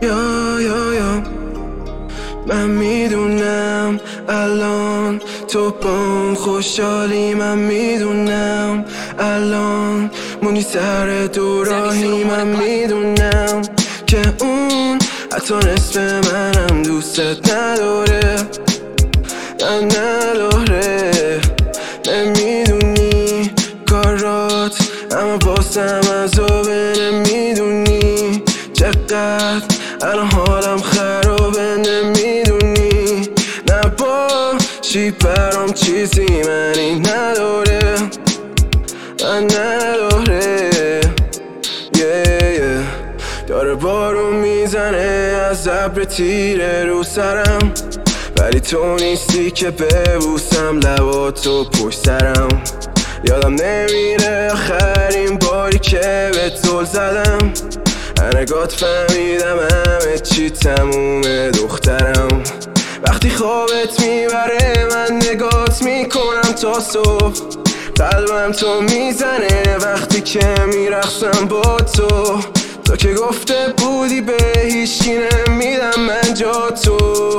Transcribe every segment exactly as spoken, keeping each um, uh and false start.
یا یا یا من میدونم الان تو بام خوشحالی، من میدونم الان مونی سر دو راهی، من میدونم که اون حتی نصف منم دوستت نداره، من نداره. نمیدونی کارات اما بازم عذابه، نمیدونی چقدر الان حالم خرابه، نمیدونی نباشی برام چیزی منی نداره، من نداره. yeah, yeah. داره بارون میزنه از ابر تیره رو سرم، ولی تو نیستی که ببوسم لباتو پشت سرم. یادم نمیره آخرین باری که به زل زدم، نگات فهمیدم همه چی تمومه دخترم. وقتی خوابت میبره من نگات میکنم تا صبح، قلبم تو میزنه وقتی که میرقصم با تو. تو که گفته بودی به هیچکی نمیدم من جا تو،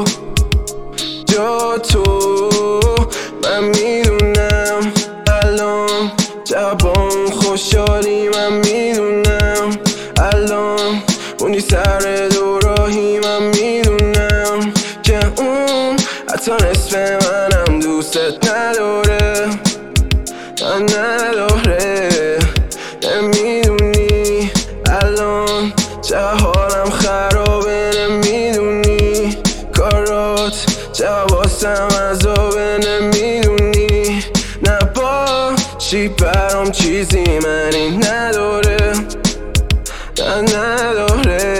جا تو. من میدونم الان جوابم خوشحالی، من میدونم الان اونی سر دو راهی، من میدونم که اون حتی نصف منم دوستت نداره، من نداره. نمیدونی الان چه حالم خرابه، نمیدونی کارات چه واسم عذابه، نمیدونی نباشی برام چیزی منی نداره، من نداره.